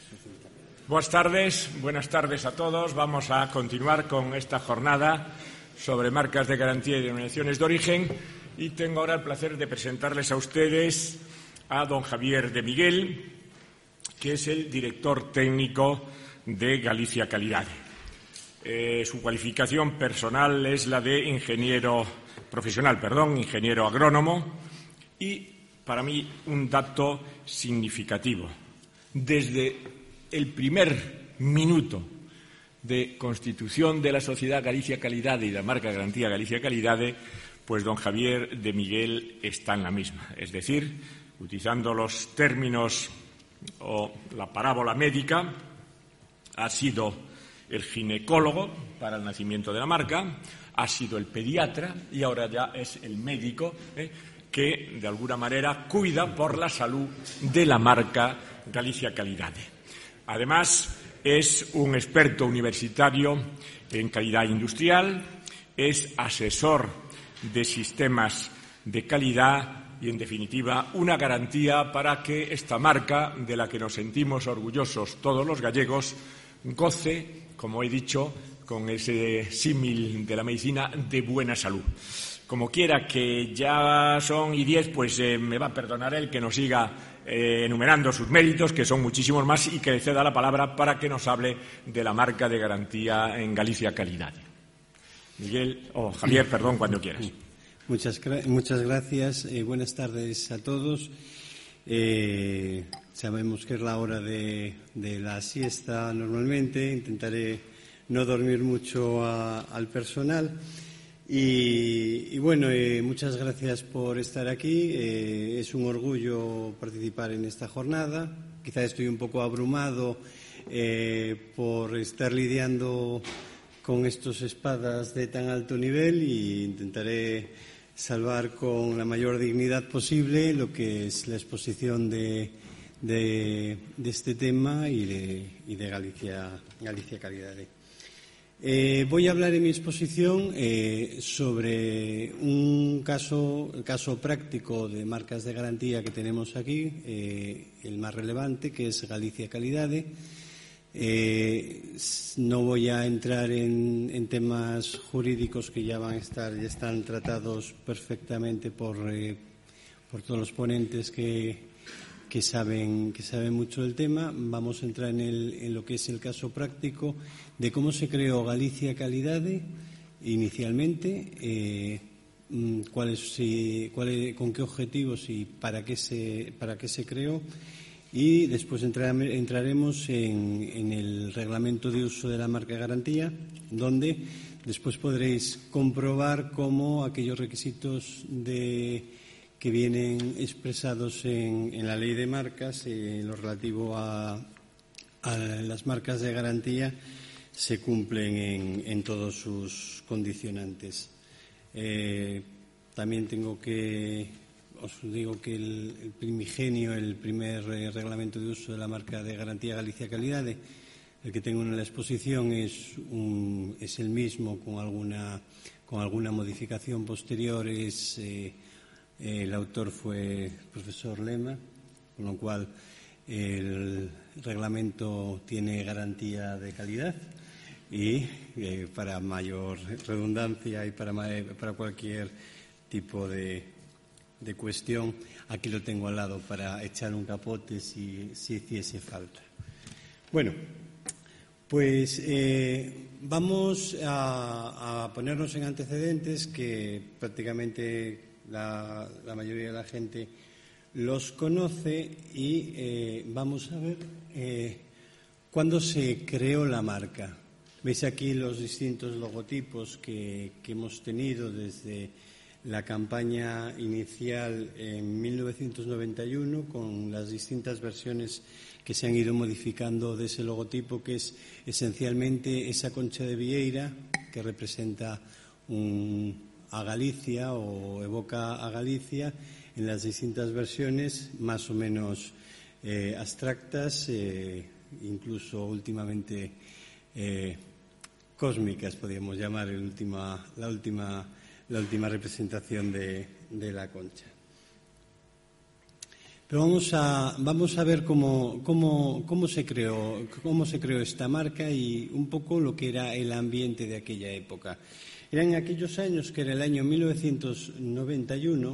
Buenas tardes a todos. Vamos a continuar con esta jornada sobre marcas de garantía y denominaciones de origen y tengo ahora el placer de presentarles a ustedes a don Javier de Miguel, que es el director técnico de Galicia Calidade. Su cualificación personal es la de ingeniero agrónomo y, para mí, un dato significativo. Desde el primer minuto de constitución de la Sociedad Galicia Calidade y de la marca Garantía Galicia Calidade, pues don Javier de Miguel está en la misma. Es decir, utilizando los términos o la parábola médica, ha sido el ginecólogo para el nacimiento de la marca, ha sido el pediatra y ahora ya es el médico que, de alguna manera, cuida por la salud de la marca Galicia Calidade. Además, es un experto universitario en calidad industrial, es asesor de sistemas de calidad y, en definitiva, una garantía para que esta marca, de la que nos sentimos orgullosos todos los gallegos, goce, como he dicho, con ese símil de la medicina, de buena salud. Como quiera, que ya son y 10, pues me va a perdonar él que nos siga enumerando sus méritos, que son muchísimos más, y que le ceda la palabra para que nos hable de la marca de garantía en Galicia Calidade. Javier, cuando quieras. Muchas gracias. Buenas tardes a todos. Sabemos que es la hora de la siesta normalmente. Intentaré no dormir mucho al personal. Y bueno, muchas gracias por estar aquí. Es un orgullo participar en esta jornada. Quizá estoy un poco abrumado por estar lidiando con estos espadas de tan alto nivel y intentaré salvar con la mayor dignidad posible lo que es la exposición de este tema y de Galicia Calidade. Voy a hablar en mi exposición sobre el caso práctico de marcas de garantía que tenemos aquí, el más relevante, que es Galicia Calidade. No voy a entrar en temas jurídicos que ya están tratados perfectamente por todos los ponentes que saben mucho del tema. Vamos a entrar en lo que es el caso práctico de cómo se creó Galicia Calidade inicialmente, con qué objetivos y para qué se creó, y después entraremos en el reglamento de uso de la marca garantía, donde después podréis comprobar cómo aquellos requisitos que vienen expresados en la ley de marcas, lo relativo a las marcas de garantía, se cumplen en todos sus condicionantes. También os digo que el primigenio, el primer reglamento de uso de la marca de garantía Galicia Calidade, el que tengo en la exposición, es el mismo con alguna modificación posterior. El autor fue el profesor Lema, con lo cual el reglamento tiene garantía de calidad y para mayor redundancia y para cualquier tipo de cuestión, aquí lo tengo al lado para echar un capote si hiciese falta. Bueno, pues vamos a ponernos en antecedentes que prácticamente la mayoría de la gente los conoce y vamos a ver cuándo se creó la marca. Veis aquí los distintos logotipos que hemos tenido desde la campaña inicial en 1991, con las distintas versiones que se han ido modificando de ese logotipo, que es esencialmente esa concha de vieira que representa a Galicia o evoca a Galicia, en las distintas versiones más o menos abstractas, incluso últimamente cósmicas, podríamos llamar la última representación de la concha. Pero vamos a ver cómo se creó esta marca y un poco lo que era el ambiente de aquella época. Eran aquellos años que era el año 1991.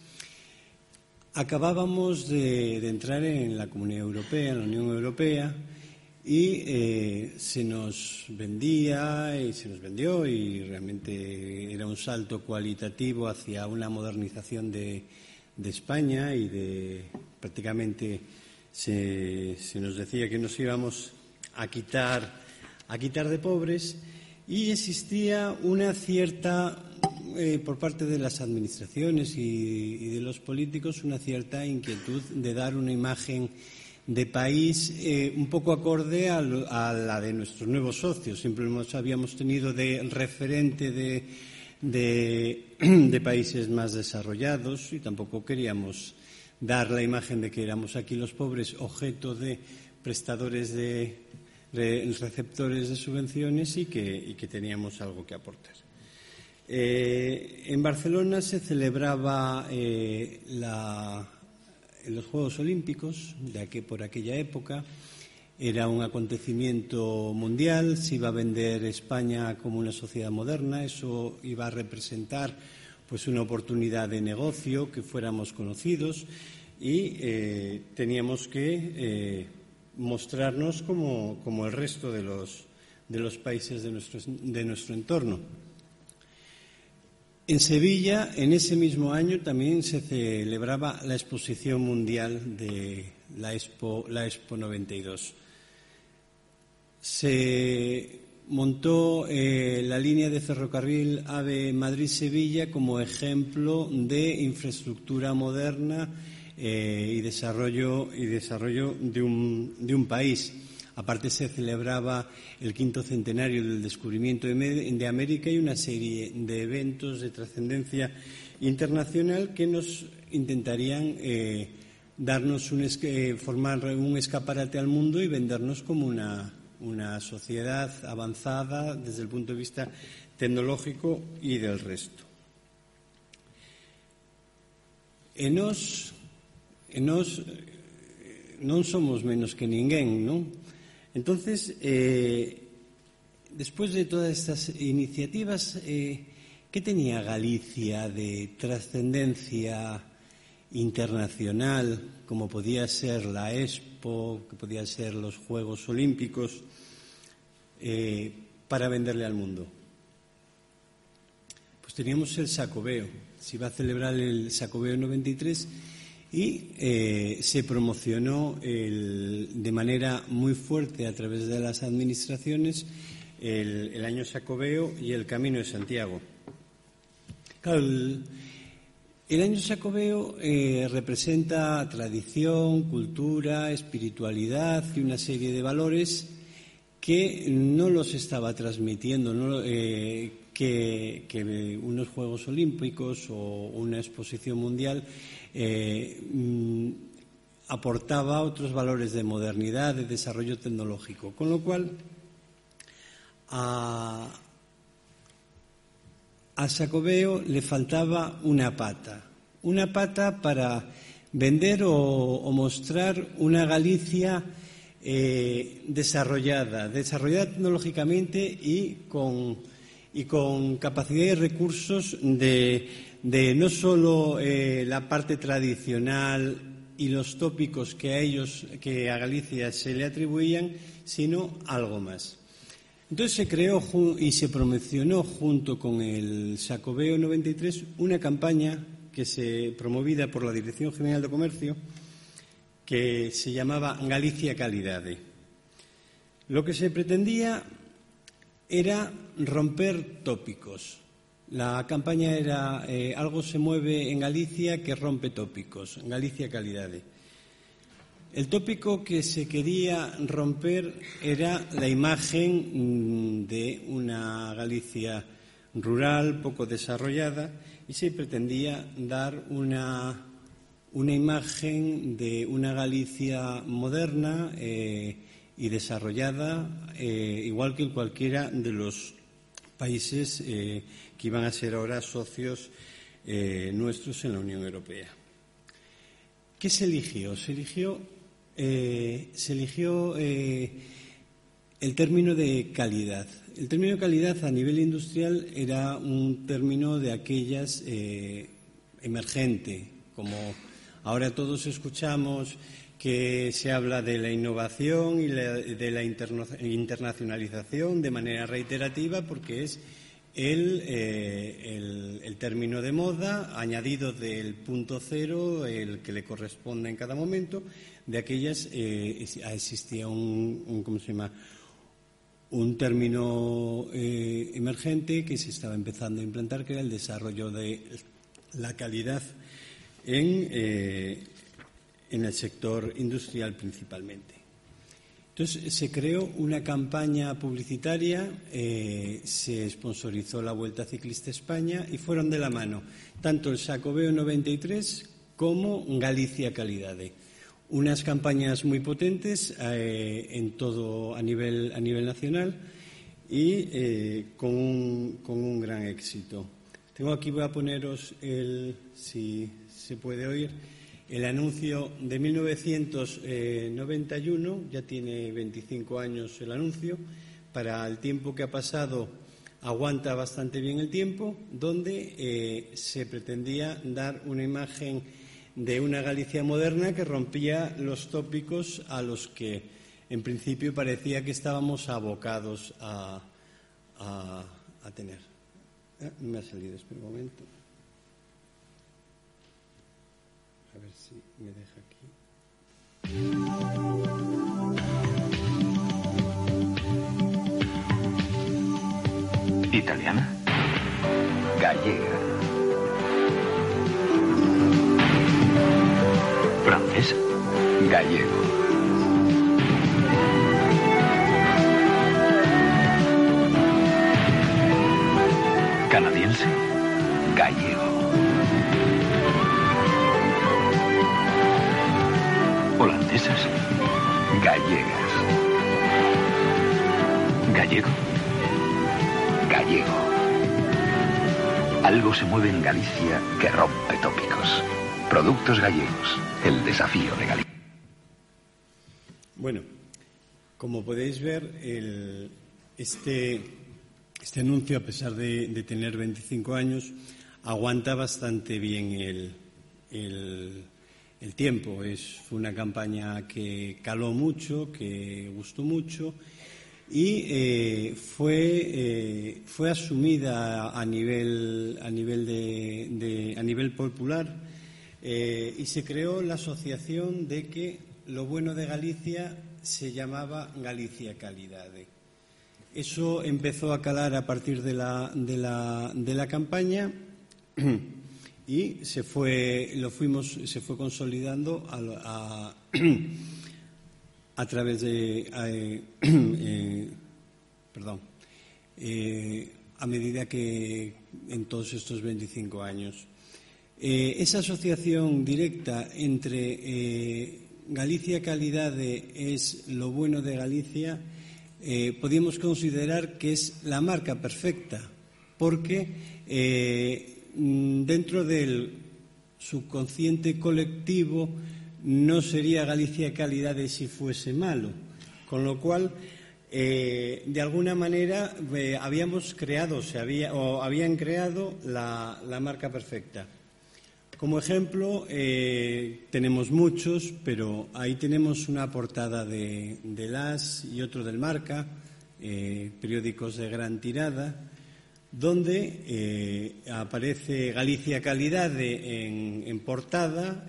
Acabábamos de entrar en la Comunidad Europea, en la Unión Europea, y se nos vendía y se nos vendió, y realmente era un salto cualitativo hacia una modernización de España, y prácticamente se nos decía que nos íbamos a quitar de pobres, y existía una cierta por parte de las administraciones y de los políticos una cierta inquietud de dar una imagen de país un poco acorde a la de nuestros nuevos socios. Siempre habíamos tenido de referente de países más desarrollados, y tampoco queríamos dar la imagen de que éramos aquí los pobres objeto de prestadores de receptores de subvenciones y que teníamos algo que aportar. En Barcelona se celebraba los Juegos Olímpicos por aquella época. Era un acontecimiento mundial, se iba a vender España como una sociedad moderna, eso iba a representar pues una oportunidad de negocio, que fuéramos conocidos, y teníamos que mostrarnos como el resto de los países de nuestro entorno. En Sevilla, en ese mismo año, también se celebraba la Exposición Mundial de la Expo 92. Se montó la línea de ferrocarril AVE Madrid-Sevilla como ejemplo de infraestructura moderna y desarrollo de un país. Aparte, se celebraba el 5º centenario del descubrimiento de América y una serie de eventos de trascendencia internacional que nos intentarían formar un escaparate al mundo y vendernos como una sociedad avanzada desde el punto de vista tecnológico y del resto. En nos non somos menos que ninguén, non? Entonces, después de todas estas iniciativas, ¿qué tenía Galicia de trascendencia internacional, como podía ser la Expo, que podía ser los Juegos Olímpicos, para venderle al mundo? Pues teníamos el Xacobeo. Se iba a celebrar el Xacobeo 93 y se promocionó de manera muy fuerte a través de las administraciones el año Xacobeo y el Camino de Santiago. Claro, el año Xacobeo representa tradición, cultura, espiritualidad y una serie de valores que no los estaba transmitiendo, ¿no? Que unos Juegos Olímpicos o una exposición mundial aportaba otros valores de modernidad, de desarrollo tecnológico, con lo cual a Xacobeo le faltaba una pata para vender o mostrar una Galicia desarrollada tecnológicamente y con capacidad y recursos de no solo la parte tradicional y los tópicos que a Galicia se le atribuían, sino algo más. Entonces se creó y se promocionó junto con el Xacobeo 93 una campaña que se promovida por la Dirección General de Comercio, que se llamaba Galicia Calidade. Lo que se pretendía era romper tópicos. La campaña era algo se mueve en Galicia que rompe tópicos, Galicia Calidade. El tópico que se quería romper era la imagen de una Galicia rural, poco desarrollada, y se pretendía dar una imagen de una Galicia moderna y desarrollada, igual que en cualquiera de los países que iban a ser ahora socios nuestros en la Unión Europea. ¿Qué se eligió? Se eligió el término de calidad. El término de calidad a nivel industrial era un término de aquellas emergente, como ahora todos escuchamos que se habla de la innovación y de la internacionalización de manera reiterativa, porque es el término de moda añadido del punto cero, el que le corresponde en cada momento. De aquellas existía ¿cómo se llama?, un término emergente que se estaba empezando a implantar, que era el desarrollo de la calidad en el sector industrial principalmente. Entonces, se creó una campaña publicitaria, se sponsorizó la Vuelta Ciclista España y fueron de la mano tanto el Xacobeo 93 como Galicia Calidade. Unas campañas muy potentes en todo a nivel nacional y con un gran éxito. Tengo aquí, voy a poneros si se puede oír, el anuncio de 1991, ya tiene 25 años el anuncio, para el tiempo que ha pasado aguanta bastante bien el tiempo, donde se pretendía dar una imagen de una Galicia moderna que rompía los tópicos a los que en principio parecía que estábamos abocados a tener. No me ha salido, espera un momento. A ver si me deja aquí. Italiana. Gallega. Francesa. Gallego. Canadiense. Gallego. Holandesas. Gallegas. Gallego. Gallego. Algo se mueve en Galicia que rompe tópicos. Productos gallegos. El desafío de Galicia. Bueno, como podéis ver, este anuncio, a pesar de tener 25 años, aguanta bastante bien el tiempo. Fue una campaña que caló mucho, que gustó mucho y fue asumida a nivel popular, y se creó la asociación de que lo bueno de Galicia se llamaba Galicia Calidade. Eso empezó a calar a partir de la campaña y se fue consolidando a través de a medida que en todos estos 25 años. Esa asociación directa entre Galicia Calidade es lo bueno de Galicia, podríamos considerar que es la marca perfecta, porque dentro del subconsciente colectivo no sería Galicia Calidade si fuese malo, con lo cual de alguna manera habíamos creado habían creado la marca perfecta. Como ejemplo, tenemos muchos, pero ahí tenemos una portada de Las y otro del Marca, periódicos de gran tirada, donde aparece Galicia Calidade en portada,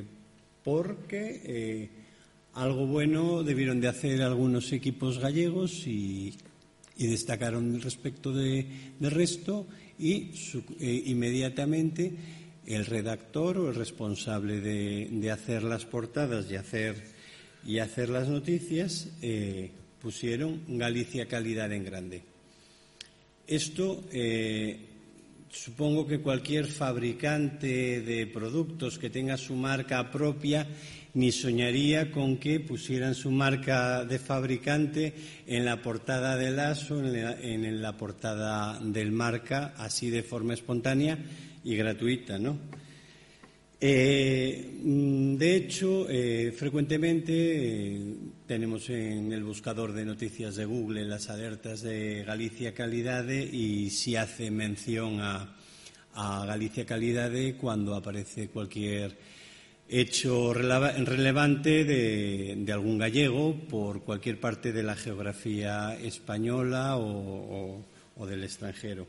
porque algo bueno debieron de hacer algunos equipos gallegos y destacaron respecto del resto, y inmediatamente el redactor o el responsable de hacer las portadas y hacer las noticias pusieron Galicia Calidad en grande. Esto supongo que cualquier fabricante de productos que tenga su marca propia ni soñaría con que pusieran su marca de fabricante en la portada de Las o en la portada del Marca, así de forma espontánea y gratuita, ¿no? De hecho, frecuentemente tenemos en el buscador de noticias de Google las alertas de Galicia Calidade y si hace mención a Galicia Calidade cuando aparece cualquier hecho relevante de algún gallego por cualquier parte de la geografía española o del extranjero.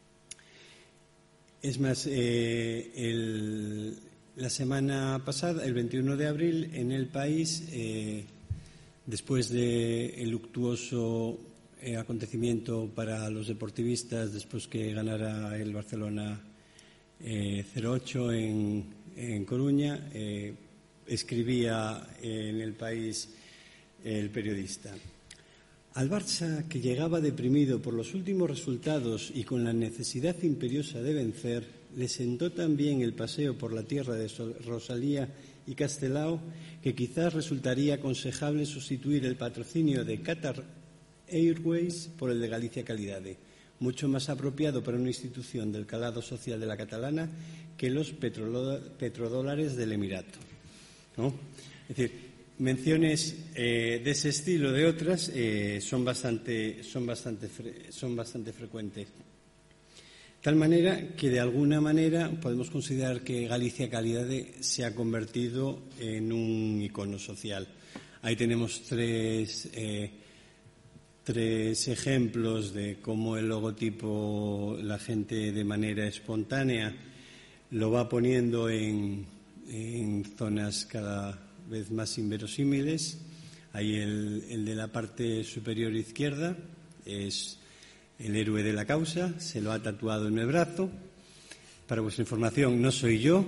Es más, la semana pasada, el 21 de abril, en El País, después del luctuoso acontecimiento para los deportivistas, después que ganara el Barcelona 0-8 en Coruña, escribía en El País el periodista: al Barça, que llegaba deprimido por los últimos resultados y con la necesidad imperiosa de vencer, le sentó tan bien el paseo por la tierra de Rosalía y Castelao que quizás resultaría aconsejable sustituir el patrocinio de Qatar Airways por el de Galicia Calidade, mucho más apropiado para una institución del calado social de la catalana que los petrodólares del Emirato, ¿no? Es decir, menciones de ese estilo, de otras, son bastante frecuentes. De tal manera que, de alguna manera, podemos considerar que Galicia Calidade se ha convertido en un icono social. Ahí tenemos tres ejemplos de cómo el logotipo la gente de manera espontánea lo va poniendo en zonas cada vez más inverosímiles. Ahí el de la parte superior izquierda es el héroe de la causa, se lo ha tatuado en el brazo. Para vuestra información, no soy yo.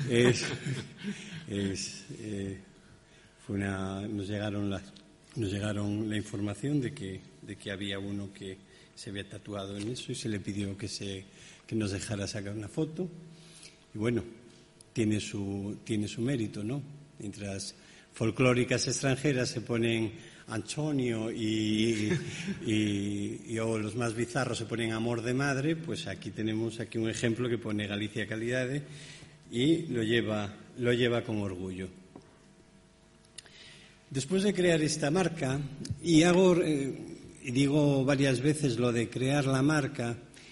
Nos llegaron la información de que había uno que se había tatuado en eso y se le pidió que nos dejara sacar una foto. Y bueno, tiene su mérito, ¿no? Mientras folclóricas extranjeras se ponen Antonio y los más bizarros se ponen Amor de Madre, pues aquí tenemos un ejemplo que pone Galicia Calidade y lo lleva con orgullo. Después de crear esta marca, y digo varias veces lo de crear la marca,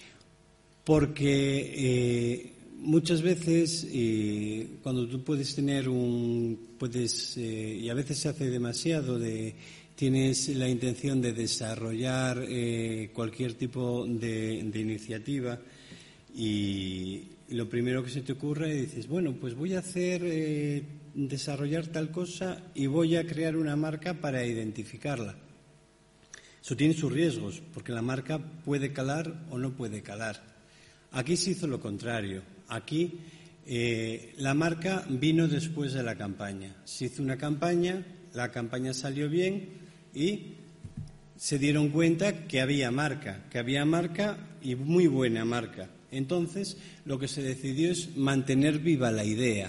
porque muchas veces cuando tú puedes tener y a veces se hace demasiado tienes la intención de desarrollar cualquier tipo de iniciativa y lo primero que se te ocurre dices, bueno, pues voy a desarrollar tal cosa y voy a crear una marca para identificarla. Eso tiene sus riesgos, porque la marca puede calar o no puede calar. Aquí se hizo lo contrario. Aquí la marca vino después de la campaña. Se hizo una campaña, la campaña salió bien y se dieron cuenta que había marca y muy buena marca. Entonces, lo que se decidió es mantener viva la idea.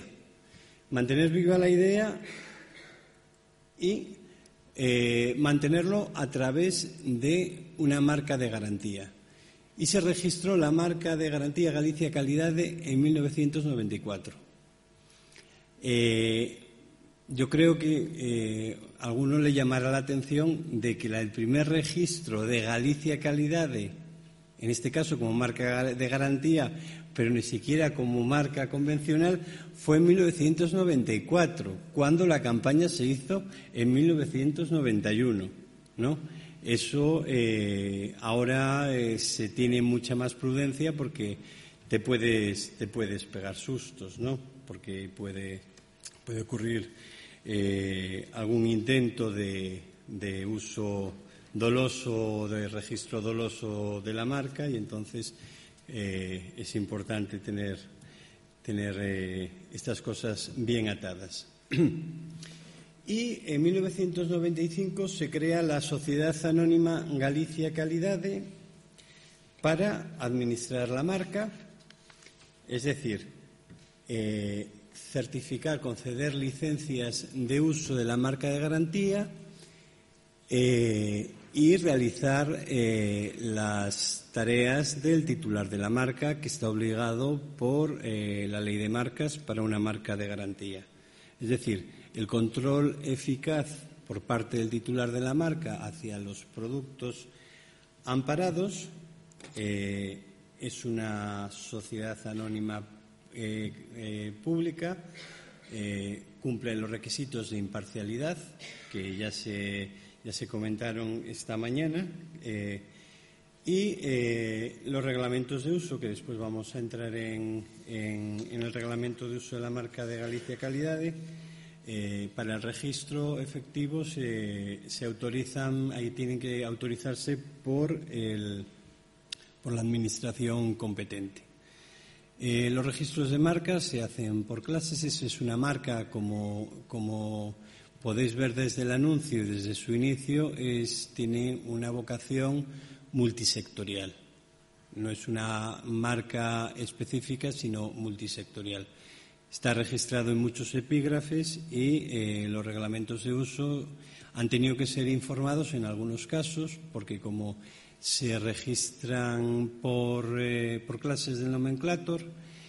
Y mantenerlo a través de una marca de garantía. Y se registró la marca de garantía Galicia Calidade en 1994. Yo creo que a alguno le llamará la atención de que el primer registro de Galicia Calidade, en este caso como marca de garantía, pero ni siquiera como marca convencional, fue en 1994, cuando la campaña se hizo en 1991, ¿no? Eso ahora se tiene mucha más prudencia porque te puedes pegar sustos, ¿no? Porque puede ocurrir algún intento de uso doloso, de registro doloso de la marca, y entonces es importante tener estas cosas bien atadas. Y en 1995 se crea la Sociedad Anónima Galicia Calidade para administrar la marca, es decir, certificar, conceder licencias de uso de la marca de garantía y y realizar las tareas del titular de la marca, que está obligado por la ley de marcas para una marca de garantía. Es decir, el control eficaz por parte del titular de la marca hacia los productos amparados. Es una sociedad anónima pública, cumple los requisitos de imparcialidad que ya se comentaron esta mañana, y los reglamentos de uso, que después vamos a entrar en el reglamento de uso de la marca de Galicia Calidade. Para el registro efectivo se autorizan, ahí tienen que autorizarse por la administración competente. Los registros de marcas se hacen por clases. Es una marca, como podéis ver desde el anuncio y desde su inicio, tiene una vocación multisectorial. No es una marca específica, sino multisectorial. Está registrado en muchos epígrafes y los reglamentos de uso han tenido que ser informados en algunos casos, porque como se registran por clases del nomenclator,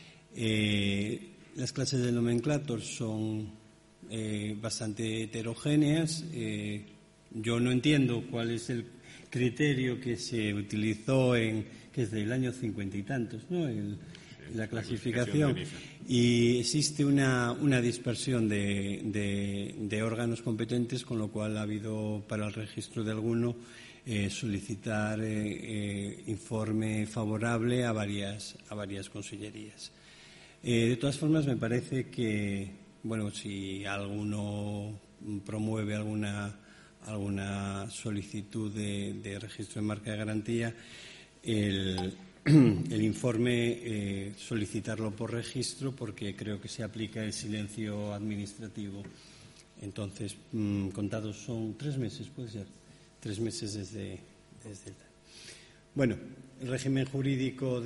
las clases del nomenclator son bastante heterogéneas. Yo no entiendo cuál es el criterio que se utilizó que es del año 50 y tantos, ¿no? La clasificación, y existe una dispersión de órganos competentes, con lo cual ha habido, para el registro de alguno, solicitar informe favorable a varias consellerías. De todas formas, me parece que, bueno, si alguno promueve alguna solicitud de registro de marca de garantía, el informe solicitarlo por registro, porque creo que se aplica el silencio administrativo. Entonces, contados son 3 meses, puede ser, 3 meses desde el... Bueno, el régimen jurídico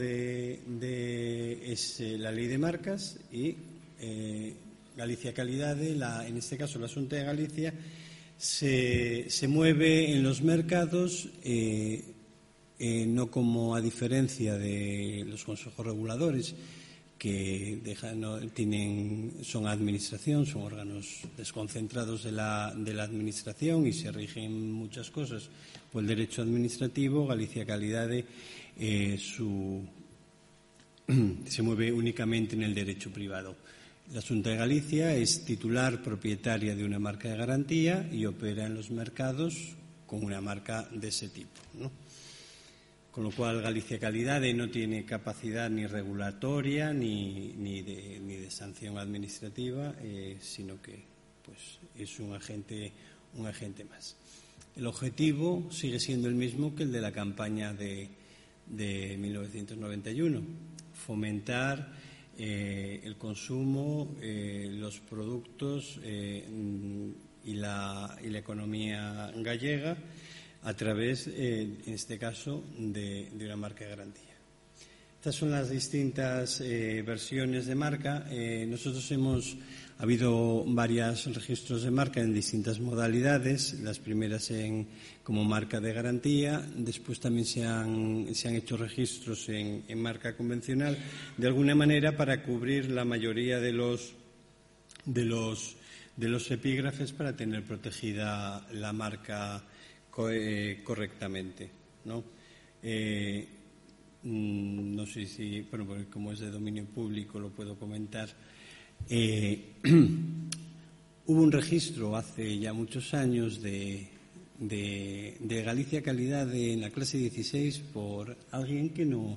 es la ley de marcas, y Galicia Calidade, en este caso la Xunta de Galicia, se mueve en los mercados, no como a diferencia de los consejos reguladores, que son administración, son órganos desconcentrados de la administración y se rigen muchas cosas por el derecho administrativo. Galicia Calidade se mueve únicamente en el derecho privado. La Xunta de Galicia es titular propietaria de una marca de garantía y opera en los mercados con una marca de ese tipo, ¿no? Con lo cual, Galicia Calidade no tiene capacidad ni regulatoria ni de sanción administrativa, sino que es un agente más. El objetivo sigue siendo el mismo que el de la campaña de 1991: fomentar el consumo, los productos y la economía gallega a través, en este caso, de una marca de garantía. Estas son las distintas versiones de marca. Ha habido varios registros de marca en distintas modalidades. Las primeras como marca de garantía. Después también se han hecho registros en marca convencional, de alguna manera para cubrir la mayoría de los epígrafes, para tener protegida la marca correctamente, ¿no? No sé si, bueno, porque como es de dominio público lo puedo comentar. Hubo un registro hace ya muchos años de Galicia Calidade en la clase 16 por alguien que no,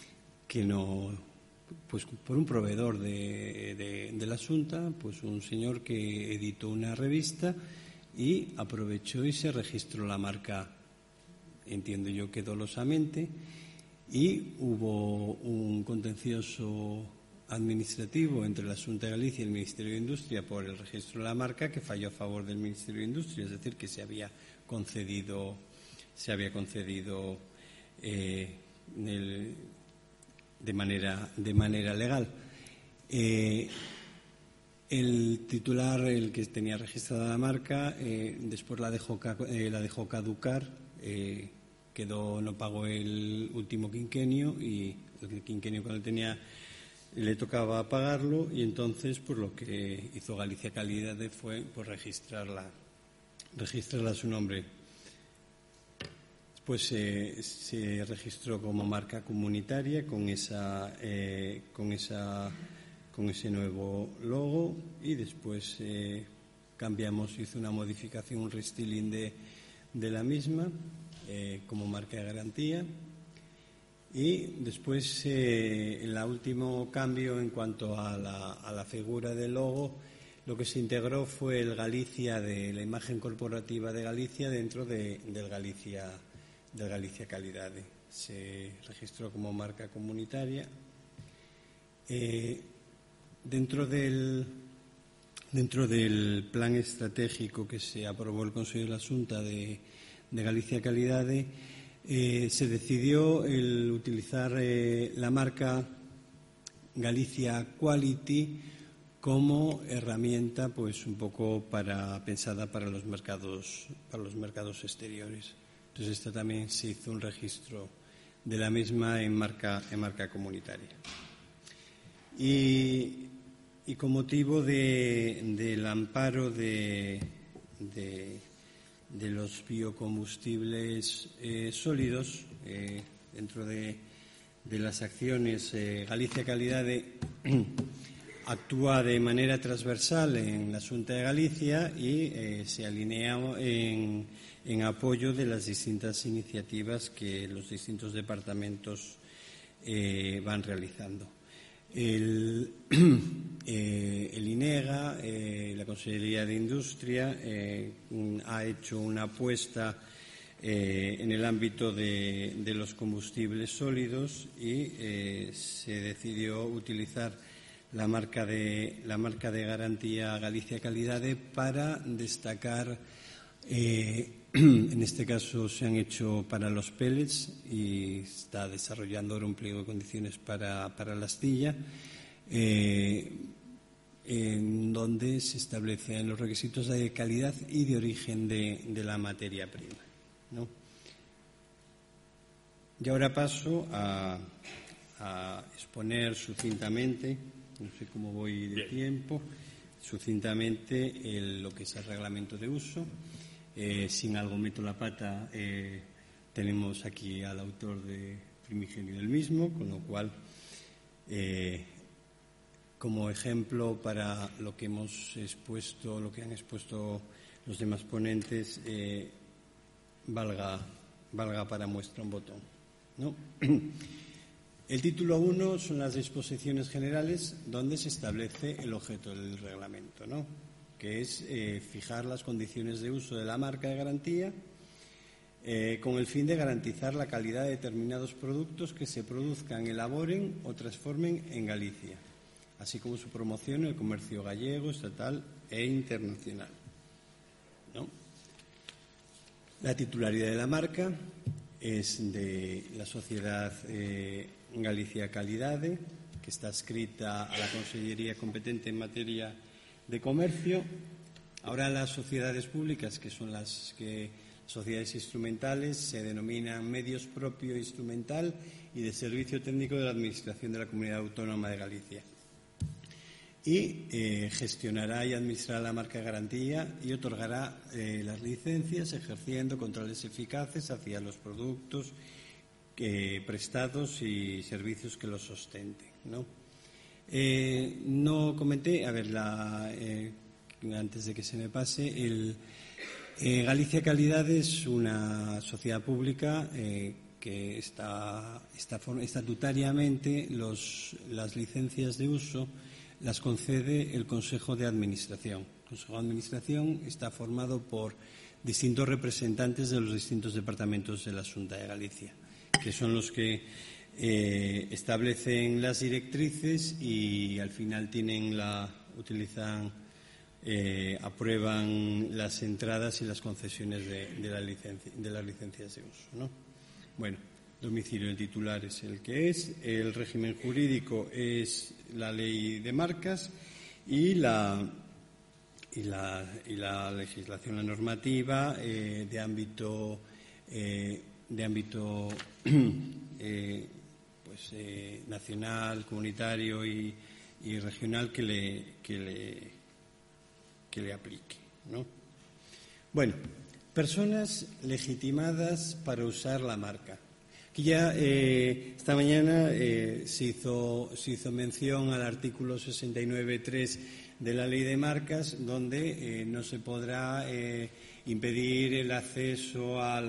pues por un proveedor de la Xunta, pues un señor que editó una revista y aprovechó y se registró la marca, entiendo yo que dolosamente, y hubo un contencioso administrativo entre la Xunta de Galicia y el Ministerio de Industria por el registro de la marca, que falló a favor del Ministerio de Industria, es decir, que se había concedido de manera legal. El titular, el que tenía registrada la marca, después la dejó caducar no pagó el último quinquenio, y el quinquenio cuando le tocaba pagarlo, y entonces pues lo que hizo Galicia Calidade fue pues registrarla a su nombre. Después se registró como marca comunitaria con ese nuevo logo, y después hizo una modificación, un restyling de la misma como marca de garantía. Y después el último cambio en cuanto a la figura del logo, lo que se integró fue el Galicia, de la imagen corporativa de Galicia dentro del Galicia Calidade. Se registró como marca comunitaria. Dentro del plan estratégico que se aprobó el Consejo de la Xunta de Galicia Calidade, se decidió el utilizar la marca Galicia Quality como herramienta, pues un poco pensada para los mercados exteriores. Entonces esta también se hizo un registro de la misma en marca comunitaria. Y con motivo del amparo de los biocombustibles sólidos, dentro de las acciones, Galicia Calidade actúa de manera transversal en la Xunta de Galicia y se alinea en apoyo de las distintas iniciativas que los distintos departamentos van realizando. El INEGA, la Consellería de Industria, ha hecho una apuesta en el ámbito de los combustibles sólidos, y se decidió utilizar la marca de garantía Galicia Calidade para destacar. En este caso se han hecho para los pellets, y está desarrollando ahora un pliego de condiciones para la astilla, en donde se establecen los requisitos de calidad y de origen de la materia prima, ¿no? Y ahora paso a exponer sucintamente, no sé cómo voy de tiempo, sucintamente lo que es el reglamento de uso. Sin algo meto la pata, tenemos aquí al autor de primigenio del mismo, con lo cual, como ejemplo para lo que hemos expuesto, lo que han expuesto los demás ponentes, valga para muestra un botón, ¿no? El título 1 son las disposiciones generales, donde se establece el objeto del reglamento, ¿no?, que es fijar las condiciones de uso de la marca de garantía con el fin de garantizar la calidad de determinados productos que se produzcan, elaboren o transformen en Galicia, así como su promoción en el comercio gallego, estatal e internacional, ¿no? La titularidad de la marca es de la sociedad Galicia Calidade, que está adscrita a la Consellería competente en materia de comercio. Ahora las sociedades públicas, que son las sociedades instrumentales, se denominan medios propio instrumental y de servicio técnico de la Administración de la Comunidad Autónoma de Galicia. Y gestionará y administrará la marca de garantía y otorgará las licencias, ejerciendo controles eficaces hacia los productos prestados y servicios que los sostenten, ¿no? No comenté, antes de que se me pase, Galicia Calidade es una sociedad pública que está estatutariamente las licencias de uso las concede el Consejo de Administración. El Consejo de Administración está formado por distintos representantes de los distintos departamentos de la Xunta de Galicia, que son los que establecen las directrices y al final aprueban las entradas y las concesiones de las licencias de uso, ¿no? Bueno, domicilio del titular es el que es, el régimen jurídico es la ley de marcas y la legislación, la normativa de ámbito de ámbito nacional, comunitario y regional que le aplique, ¿no? Bueno, personas legitimadas para usar la marca. Aquí ya esta mañana se hizo mención al artículo 69.3 de la Ley de Marcas, donde no se podrá impedir el acceso a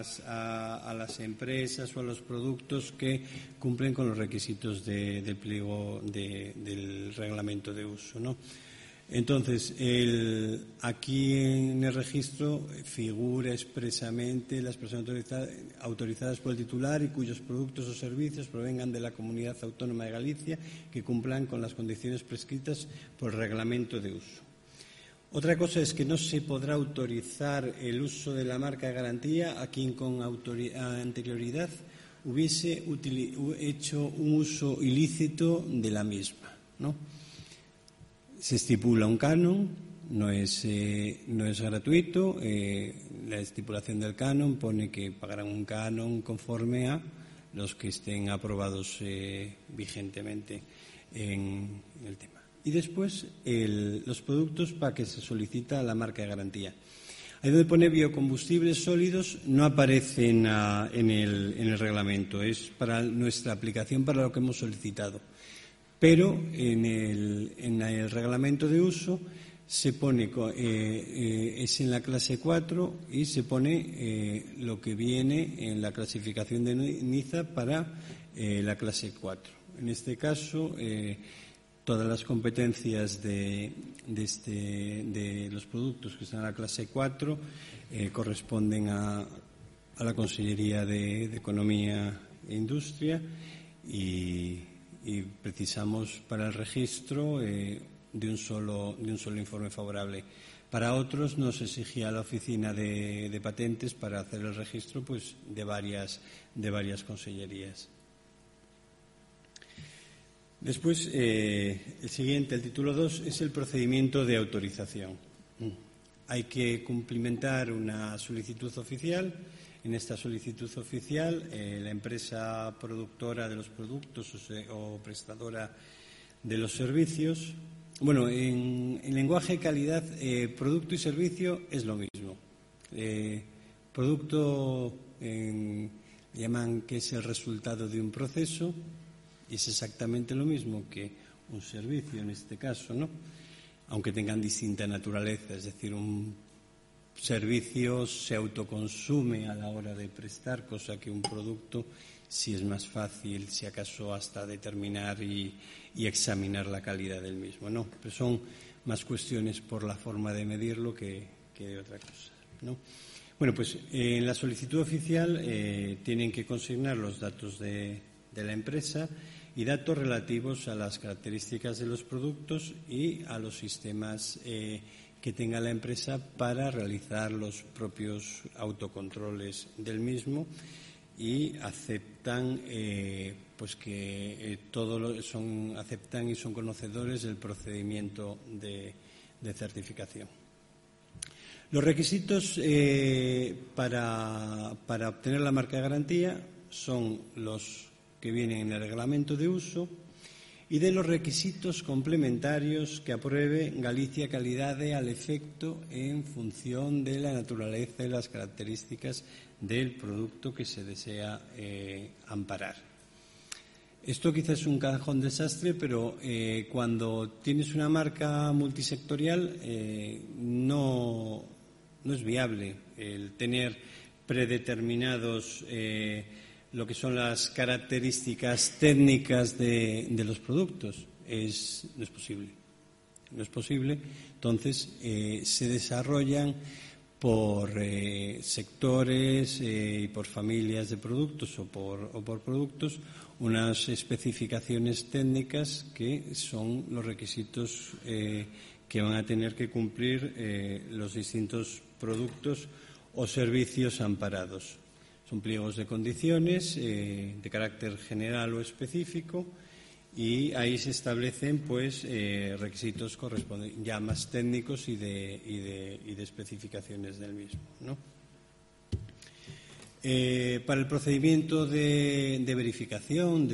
las empresas o a los productos que cumplen con los requisitos del pliego del reglamento de uso, ¿no? Entonces, aquí en el registro figura expresamente las personas autorizadas por el titular y cuyos productos o servicios provengan de la Comunidad Autónoma de Galicia que cumplan con las condiciones prescritas por el reglamento de uso. Otra cosa es que no se podrá autorizar el uso de la marca de garantía a quien con anterioridad hubiese hecho un uso ilícito de la misma, ¿no? Se estipula un canon, no es gratuito. La estipulación del canon pone que pagarán un canon conforme a los que estén aprobados vigentemente en el tema. Y después los productos para que se solicita la marca de garantía. Ahí donde pone biocombustibles sólidos no aparece en el reglamento, es para nuestra aplicación, para lo que hemos solicitado. Pero en el reglamento de uso se pone, es en la clase 4 y se pone lo que viene en la clasificación de NIZA para la clase 4. En este caso, todas las competencias de los productos que están en la clase 4 corresponden a la Consellería de Economía e Industria y precisamos para el registro de un solo informe favorable. Para otros nos exigía la Oficina de Patentes para hacer el registro pues de varias consellerías. Después, el siguiente, el título 2, es el procedimiento de autorización. Hay que cumplimentar una solicitud oficial. En esta solicitud oficial, la empresa productora de los productos o prestadora de los servicios. Bueno, en lenguaje calidad, producto y servicio es lo mismo. Producto llaman que es el resultado de un proceso y es exactamente lo mismo que un servicio en este caso, ¿no? Aunque tengan distinta naturaleza, es decir, un servicio se autoconsume a la hora de prestar, cosa que un producto sí es más fácil, si acaso hasta determinar y examinar la calidad del mismo, ¿no? Pero son más cuestiones por la forma de medirlo que de otra cosa, ¿no? Bueno, pues en la solicitud oficial tienen que consignar los datos de la empresa y datos relativos a las características de los productos y a los sistemas que tenga la empresa para realizar los propios autocontroles del mismo y aceptan aceptan y son conocedores del procedimiento de certificación. Los requisitos para obtener la marca de garantía son los que vienen en el reglamento de uso y de los requisitos complementarios que apruebe Galicia Calidade al efecto en función de la naturaleza y las características del producto que se desea amparar. Esto quizás es un cajón desastre, pero cuando tienes una marca multisectorial no es viable el tener predeterminados lo que son las características técnicas de los productos. No es posible. No es posible. Entonces, se desarrollan por sectores y por familias de productos o por productos unas especificaciones técnicas que son los requisitos que van a tener que cumplir los distintos productos o servicios amparados. Son pliegos de condiciones de carácter general o específico y ahí se establecen pues requisitos correspondientes ya más técnicos y de especificaciones del mismo, ¿no? Para el procedimiento de verificación,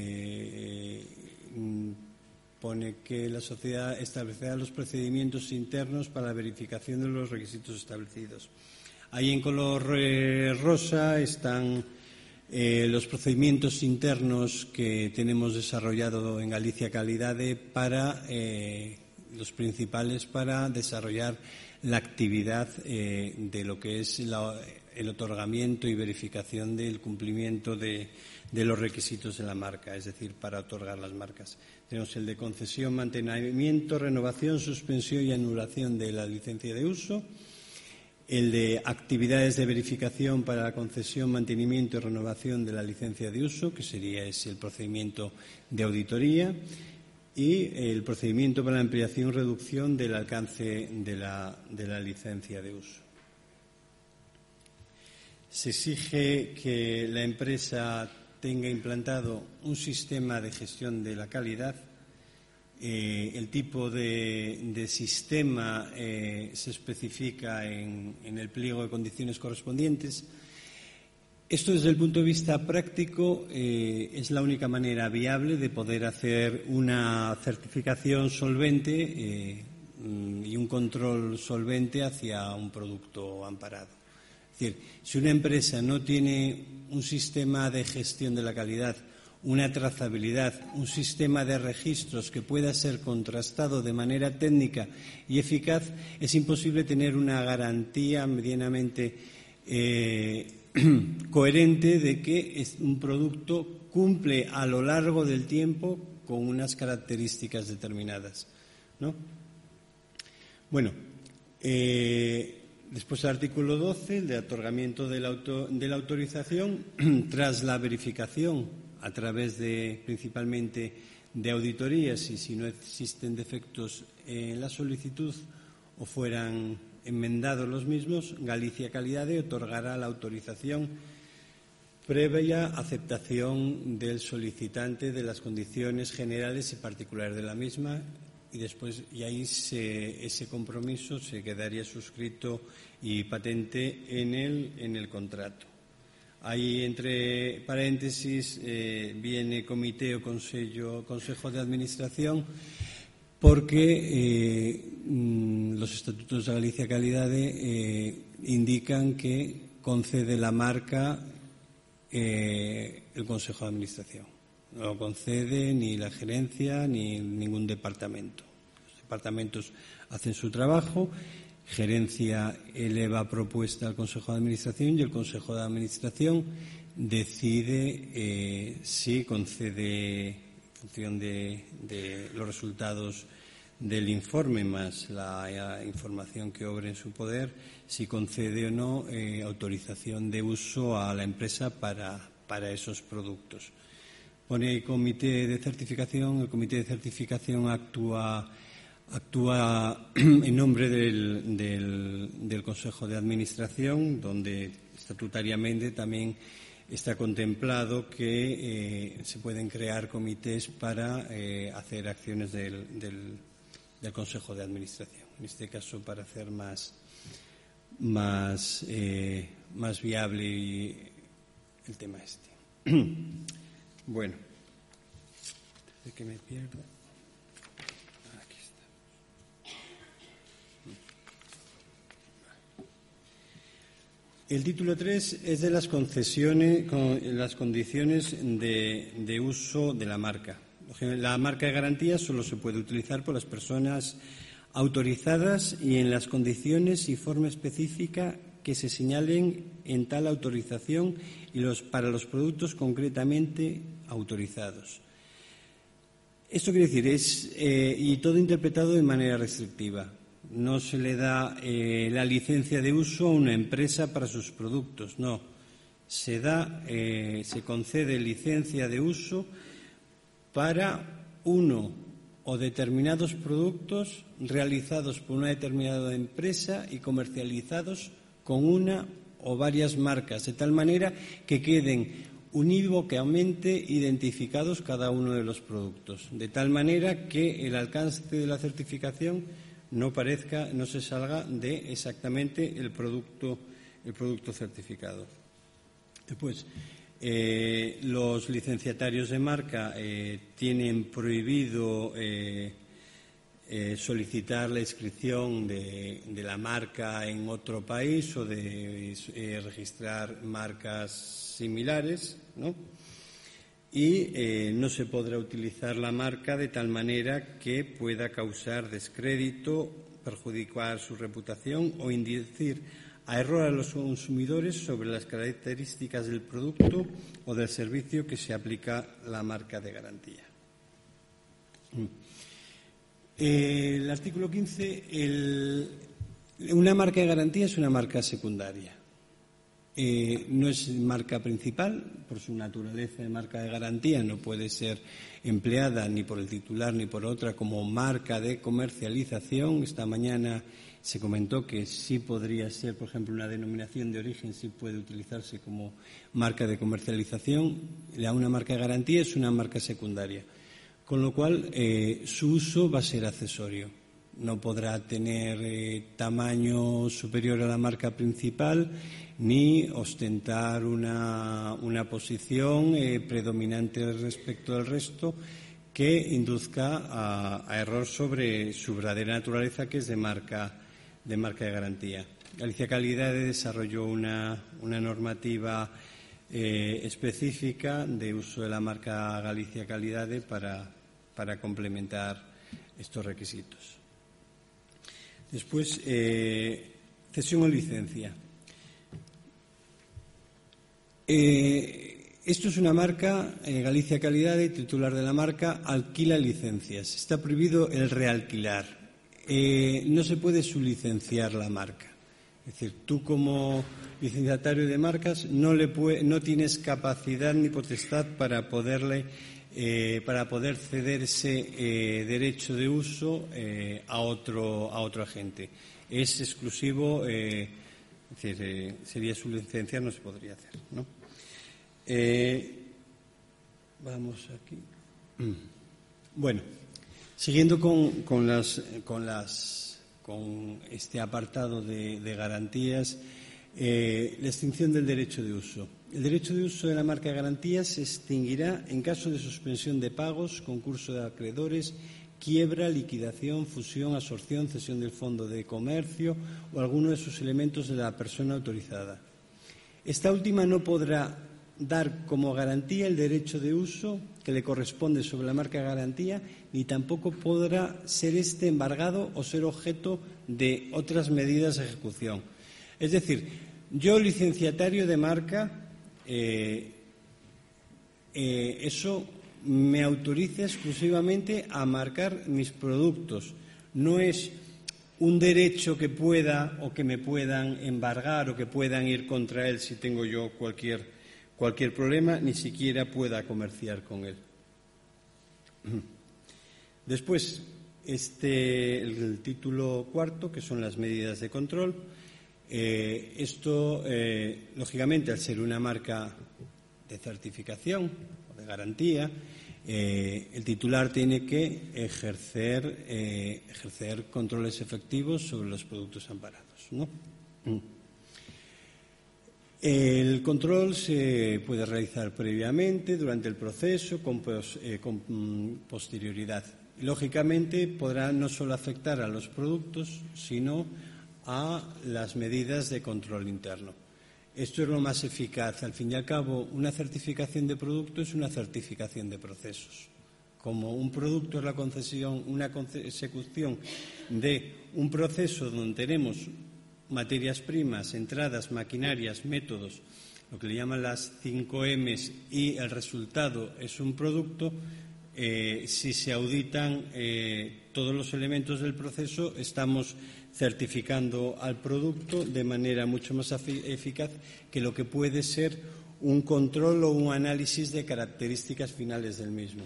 pone que la sociedad establecerá los procedimientos internos para la verificación de los requisitos establecidos. Ahí en color rosa están los procedimientos internos que tenemos desarrollado en Galicia Calidade para los principales para desarrollar la actividad de lo que es el otorgamiento y verificación del cumplimiento de los requisitos de la marca, es decir, para otorgar las marcas. Tenemos el de concesión, mantenimiento, renovación, suspensión y anulación de la licencia de uso, el de actividades de verificación para la concesión, mantenimiento y renovación de la licencia de uso, que sería el procedimiento de auditoría, y el procedimiento para la ampliación y reducción del alcance de la licencia de uso. Se exige que la empresa tenga implantado un sistema de gestión de la calidad. El tipo de sistema se especifica en el pliego de condiciones correspondientes. Esto, desde el punto de vista práctico, es la única manera viable de poder hacer una certificación solvente y un control solvente hacia un producto amparado. Es decir, si una empresa no tiene un sistema de gestión de la calidad, una trazabilidad, un sistema de registros que pueda ser contrastado de manera técnica y eficaz, es imposible tener una garantía medianamente coherente de que un producto cumple a lo largo del tiempo con unas características determinadas, ¿no? Bueno, después el artículo 12, el de otorgamiento de la autorización, tras la verificación a través principalmente de auditorías, y si no existen defectos en la solicitud o fueran enmendados los mismos, Galicia Calidade otorgará la autorización previa aceptación del solicitante de las condiciones generales y particulares de la misma, y ahí ese compromiso se quedaría suscrito y patente en el contrato. Ahí, entre paréntesis, viene comité o consejo de administración, porque los estatutos de Galicia Calidade indican que concede la marca el consejo de administración. No lo concede ni la gerencia ni ningún departamento. Los departamentos hacen su trabajo, gerencia eleva propuesta al consejo de administración y el consejo de administración decide si concede, en función de los resultados del informe más la información que obre en su poder, si concede o no autorización de uso a la empresa para esos productos. Pone el comité de certificación. El comité de certificación actúa en nombre del Consejo de Administración, donde estatutariamente también está contemplado que se pueden crear comités para hacer acciones del Consejo de Administración. En este caso, para hacer más viable el tema este. Bueno, de que me pierda. Aquí está. El título 3 es de las concesiones, las condiciones de uso de la marca. La marca de garantía solo se puede utilizar por las personas autorizadas y en las condiciones y forma específica que se señalen en tal autorización y para los productos concretamente autorizados. Esto quiere decir, y todo interpretado de manera restrictiva. No se le da la licencia de uso a una empresa para sus productos, no. Se concede licencia de uso para uno o determinados productos realizados por una determinada empresa y comercializados con una o varias marcas, de tal manera que queden unívocamente identificados cada uno de los productos, de tal manera que el alcance de la certificación no se salga de exactamente el producto certificado. Después, los licenciatarios de marca tienen prohibido solicitar la inscripción de la marca en otro país o de registrar marcas similares, ¿no? Y no se podrá utilizar la marca de tal manera que pueda causar descrédito, perjudicar su reputación o inducir a error a los consumidores sobre las características del producto o del servicio que se aplica la marca de garantía. El artículo 15, una marca de garantía es una marca secundaria. No es marca principal, por su naturaleza de marca de garantía no puede ser empleada ni por el titular ni por otra como marca de comercialización. Esta mañana se comentó que sí podría ser, por ejemplo, una denominación de origen, sí puede utilizarse como marca de comercialización. Una marca de garantía es una marca secundaria, con lo cual su uso va a ser accesorio. No podrá tener tamaño superior a la marca principal ni ostentar una posición predominante respecto al resto que induzca a error sobre su verdadera naturaleza, que es de marca de garantía. Galicia Calidade desarrolló una normativa específica de uso de la marca Galicia Calidade para complementar estos requisitos. Después, cesión o licencia. Esto es una marca, Galicia Calidade, y titular de la marca alquila licencias. Está prohibido el realquilar. No se puede sublicenciar la marca. Es decir, tú como licenciatario de marcas no tienes capacidad ni potestad para poder ceder ese derecho de uso a otro agente. Es exclusivo, es decir, sería sublicenciar, no se podría hacer, ¿no? Vamos aquí. Bueno, siguiendo con este apartado de garantías, la extinción del derecho de uso. El derecho de uso de la marca de garantía se extinguirá en caso de suspensión de pagos, concurso de acreedores, quiebra, liquidación, fusión, absorción, cesión del fondo de comercio o alguno de sus elementos de la persona autorizada. Esta última no podrá dar como garantía el derecho de uso que le corresponde sobre la marca de garantía, ni tampoco podrá ser este embargado o ser objeto de otras medidas de ejecución. Es decir, yo, licenciatario de marca, eso me autoriza exclusivamente a marcar mis productos. No es un derecho que pueda o que me puedan embargar o que puedan ir contra él si tengo yo cualquier problema, ni siquiera pueda comerciar con él. Después, el título cuarto, que son las medidas de control. Esto, lógicamente, al ser una marca de certificación o de garantía, el titular tiene que ejercer controles efectivos sobre los productos amparados, ¿no? El control se puede realizar previamente, durante el proceso, con posterioridad. Lógicamente, podrá no solo afectar a los productos, sino a las medidas de control interno. Esto es lo más eficaz. Al fin y al cabo, una certificación de producto es una certificación de procesos. Como un producto es una consecución de un proceso donde tenemos materias primas, entradas, maquinarias, métodos, lo que le llaman las 5 M's, y el resultado es un producto. Si se auditan todos los elementos del proceso, estamos certificando al producto de manera mucho más eficaz que lo que puede ser un control o un análisis de características finales del mismo.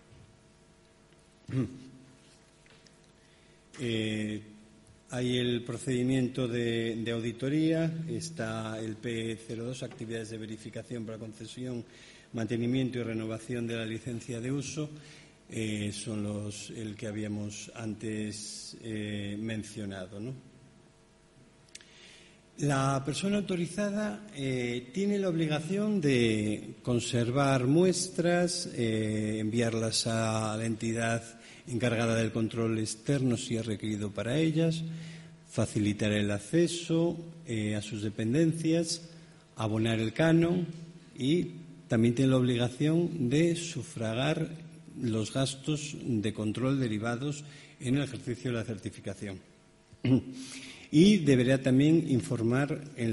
Hay el procedimiento de auditoría, está el P02, actividades de verificación para concesión, mantenimiento y renovación de la licencia de uso. Son el que habíamos antes mencionado, ¿no? La persona autorizada tiene la obligación de conservar muestras, enviarlas a la entidad encargada del control externo si es requerido para ellas, facilitar el acceso a sus dependencias, abonar el canon y también tiene la obligación de sufragar los gastos de control derivados en el ejercicio de la certificación. Y deberá también informar de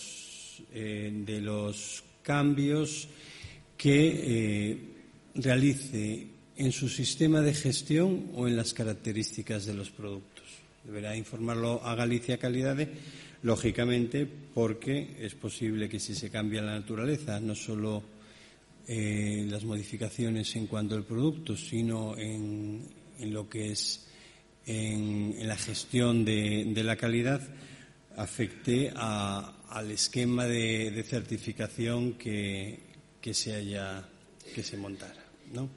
los cambios que realice en su sistema de gestión o en las características de los productos. Deberá informarlo a Galicia Calidade, lógicamente, porque es posible que si se cambia la naturaleza, no solo las modificaciones en cuanto al producto, sino en lo que es en la gestión de la calidad, afecte al esquema de certificación que se montara, ¿no?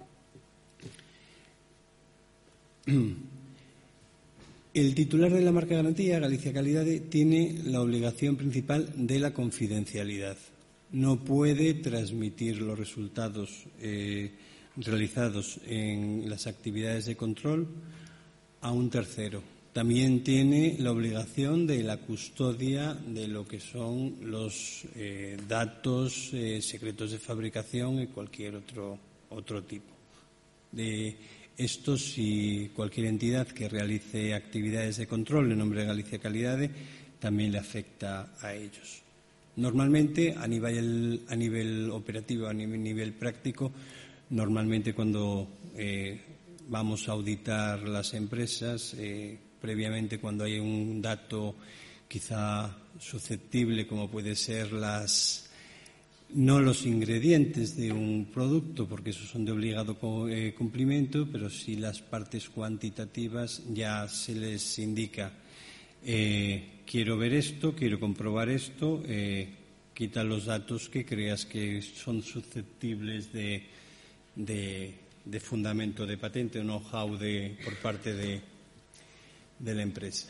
El titular de la marca garantía, Galicia Calidade, tiene la obligación principal de la confidencialidad. No puede transmitir los resultados realizados en las actividades de control a un tercero. También tiene la obligación de la custodia de lo que son los datos secretos de fabricación y cualquier otro tipo. De esto, si cualquier entidad que realice actividades de control en nombre de Galicia Calidade también le afecta a ellos. Normalmente, a nivel operativo, a nivel práctico, normalmente cuando vamos a auditar las empresas, previamente cuando hay un dato quizá susceptible, como puede ser no los ingredientes de un producto, porque esos son de obligado cumplimiento, pero sí las partes cuantitativas, ya se les indica, quiero ver esto, quiero comprobar esto, quita los datos que creas que son susceptibles de fundamento de patente o know-how por parte de la empresa.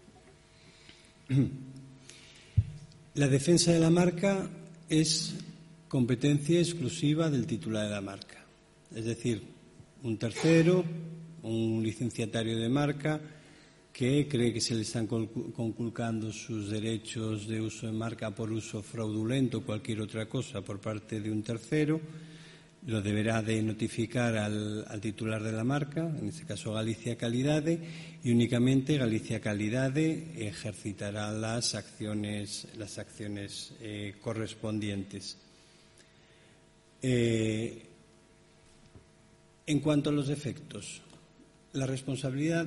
La defensa de la marca es competencia exclusiva del titular de la marca. Es decir, un tercero, un licenciatario de marca que cree que se le están conculcando sus derechos de uso de marca por uso fraudulento o cualquier otra cosa por parte de un tercero, lo deberá de notificar al titular de la marca, en este caso Galicia Calidade, y únicamente Galicia Calidade ejercitará las acciones correspondientes. En cuanto a los defectos, la responsabilidad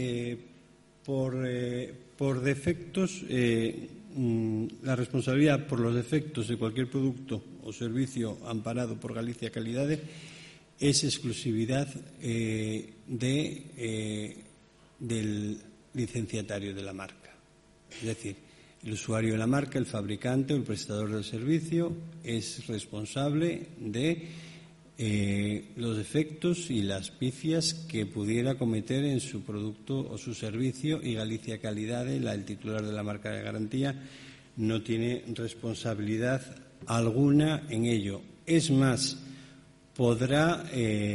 por defectos, la responsabilidad por los defectos de cualquier producto o servicio amparado por Galicia Calidade es exclusividad del licenciatario de la marca. Es decir, el usuario de la marca, el fabricante o el prestador del servicio es responsable de los defectos y las pifias que pudiera cometer en su producto o su servicio, y Galicia Calidade, el titular de la marca de garantía, no tiene responsabilidad alguna en ello. Es más, podrá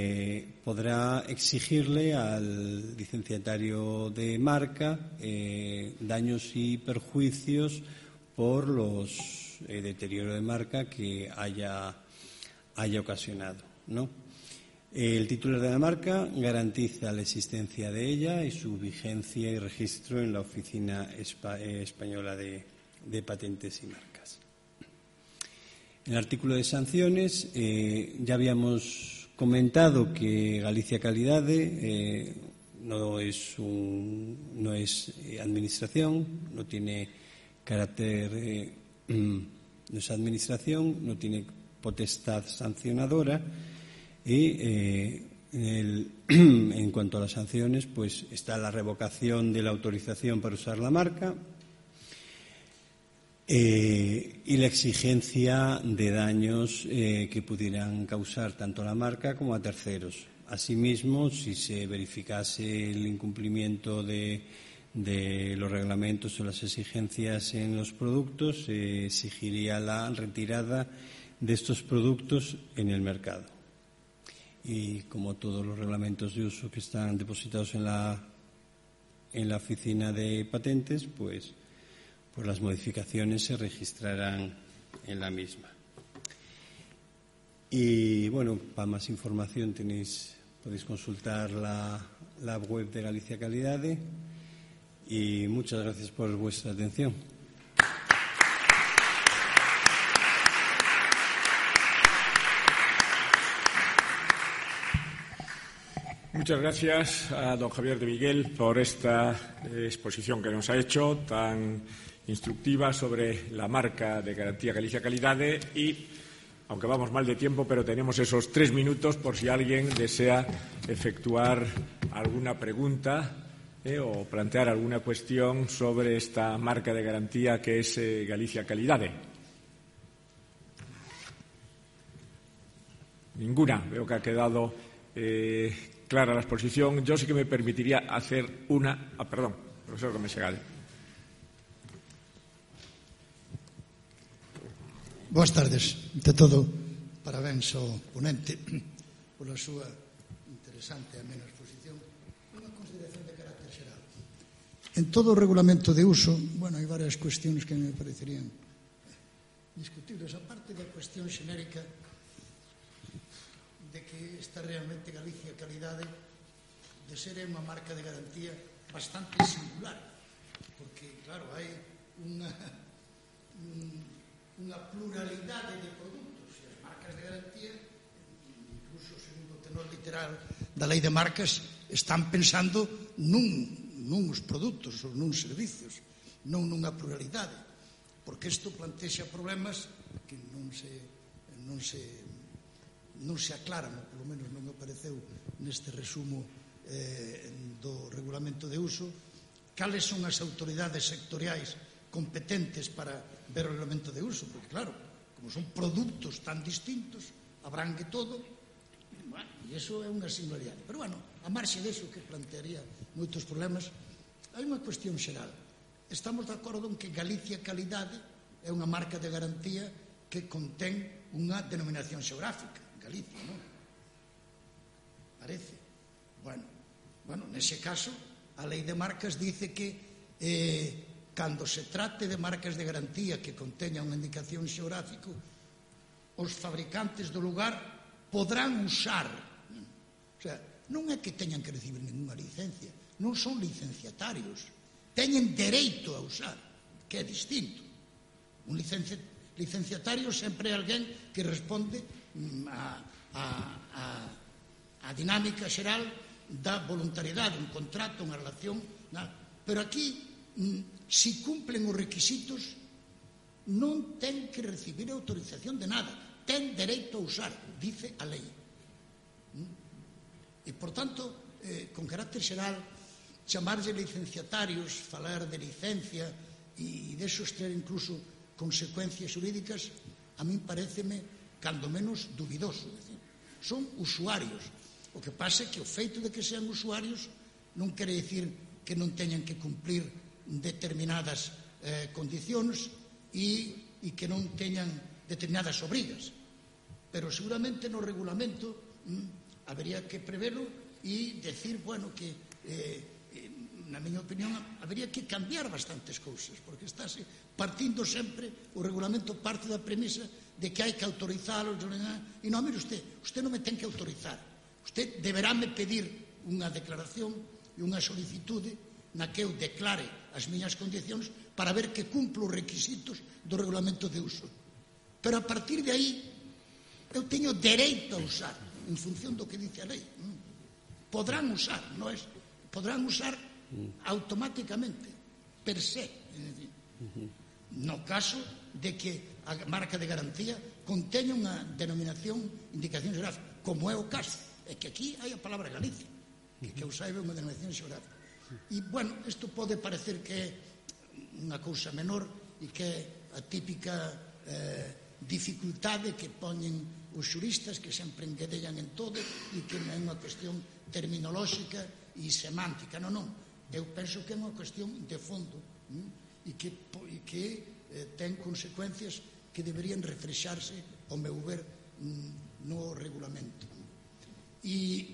exigirle al licenciatario de marca daños y perjuicios por los deterioro de marca que haya ocasionado, ¿no? El titular de la marca garantiza la existencia de ella y su vigencia y registro en la Oficina Española de Patentes y Marcas. En el artículo de sanciones ya habíamos comentado que Galicia Calidade no es administración, no tiene carácter, no es administración, no tiene potestad sancionadora, y en cuanto a las sanciones, pues está la revocación de la autorización para usar la marca y la exigencia de daños que pudieran causar tanto a la marca como a terceros. Asimismo, si se verificase el incumplimiento de de los reglamentos o las exigencias en los productos, se exigiría la retirada de estos productos en el mercado. Y como todos los reglamentos de uso que están depositados en la oficina de patentes, pues las modificaciones se registrarán en la misma. Y bueno, para más información podéis consultar la web de Galicia Calidade. Y muchas gracias por vuestra atención. Muchas gracias a don Javier de Miguel por esta exposición que nos ha hecho tan instructiva sobre la marca de garantía Galicia Calidade y, aunque vamos mal de tiempo, pero tenemos esos 3 minutos por si alguien desea efectuar alguna pregunta o plantear alguna cuestión sobre esta marca de garantía que es Galicia Calidade. Ninguna. Veo que ha quedado clara la exposición. Yo sí que me permitiría hacer una... perdón, profesor Gómez Segal. Boas tardes. De todo, parabéns ao ponente pola súa interesante e amena exposición. Unha consideración de carácter xeral. En todo o regulamento de uso, hai varias cuestións que me parecerían discutibles, aparte da cuestión xenérica de que está realmente Galicia Calidade de ser unha marca de garantía bastante singular, porque, claro, hai unha pluralidade de produtos e as marcas de garantía, incluso segundo o tenor literal da lei de marcas, están pensando nuns produtos ou nuns servicios, non nunha pluralidade, porque isto plantexa problemas que non se aclaran, ou polo menos non apareceu neste resumo do regulamento de uso, cales son as autoridades sectoriais competentes para ver o reglamento de uso, porque claro, como son produtos tan distintos, abrangue todo, e iso é unha singularidade. Pero a marxe deso que plantearía moitos problemas, hai unha cuestión xeral. Estamos de acordo en que Galicia Calidade é unha marca de garantía que contén unha denominación xeográfica, Galicia, non? Parece. Nese caso, a lei de marcas dice que cando se trate de marcas de garantía que conteñan unha indicación xeográfica, os fabricantes do lugar podrán usar. O sea, non é que teñan que recibir ninguna licencia, non son licenciatarios, teñen dereito a usar, que é distinto. Un licenciatario sempre é alguén que responde a dinámica xeral da voluntariedade, un contrato, unha relación, pero aquí si cumplen os requisitos, non ten que recibir autorización de nada, ten dereito a usar, dice a lei. E, por tanto, con carácter xeral, chamarlle licenciatarios, falar de licencia e deso ter incluso consecuencias xurídicas, a min pareceme, cando menos, dubidoso. Son usuarios. O que pasa é que o feito de que sean usuarios non quere dicir que non teñan que cumplir determinadas condicións e que non teñan determinadas obrigas. Pero seguramente no regulamento habería que prevelo e decir, que na miña opinión habería que cambiar bastantes cousas, porque estáse partindo sempre, o regulamento parte da premisa de que hai que autorizalo e non, mire usted non me ten que autorizar, usted deberáme pedir unha declaración e unha solicitude na que eu declare as miñas condicións para ver que cumplo os requisitos do regulamento de uso. Pero a partir de aí eu teño dereito a usar en función do que dice a lei. Podrán usar, non é? Podrán usar automáticamente, per se. No caso de que a marca de garantía conteña unha denominación, indicación xeográfica, como é o caso. É que aquí hai a palabra Galicia, que eu saiba unha denominación xeográfica. E, isto pode parecer que é unha cousa menor e que é a típica dificultade que poñen os xuristas que sempre enguedellan en todo e que é unha cuestión terminolóxica e semántica. Non. Eu penso que é unha cuestión de fondo e que ten consecuencias que deberían reflexarse, ao meu ver, no regulamento. E